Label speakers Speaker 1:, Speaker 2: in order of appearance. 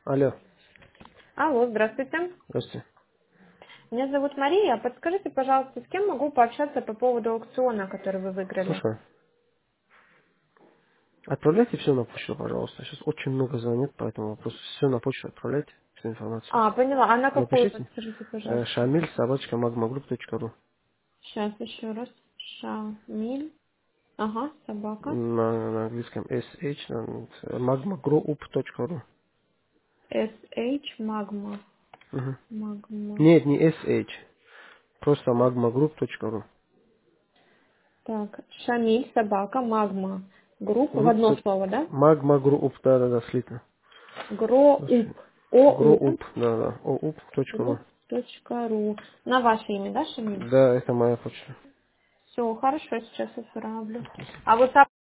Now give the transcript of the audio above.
Speaker 1: Алло,
Speaker 2: Алло, здравствуйте.
Speaker 1: здрасте.
Speaker 2: Меня зовут Мария. Подскажите, пожалуйста, с кем могу пообщаться по поводу аукциона, который вы выиграли?
Speaker 1: Слушай, отправляйте все на почту, пожалуйста. Сейчас очень много звонят по этому вопросу. Все на почту отправляйте, всю информацию.
Speaker 2: А, поняла. А на какую,
Speaker 1: Напишите.
Speaker 2: подскажите, пожалуйста?
Speaker 1: Шамиль, собачка, magmagroup.ru.
Speaker 2: Сейчас еще раз. Шамиль. Ага, собака.
Speaker 1: На английском sh, magmagroup.ru.
Speaker 2: SH Магма.
Speaker 1: Мгм.
Speaker 2: Магма.
Speaker 1: Нет, не sh, просто magmagroup.ru.
Speaker 2: Так, Шамиль, собака, Магма. Групп в
Speaker 1: Групп,
Speaker 2: одно слово, да?
Speaker 1: magmagroup, да, слитно.
Speaker 2: Гроуп. ОУ.
Speaker 1: Group, да, oup.ru.
Speaker 2: Групп.ру. На ваше имя, да, Шамиль?
Speaker 1: Да, это моя почта.
Speaker 2: Все, хорошо, сейчас отправлю. А вот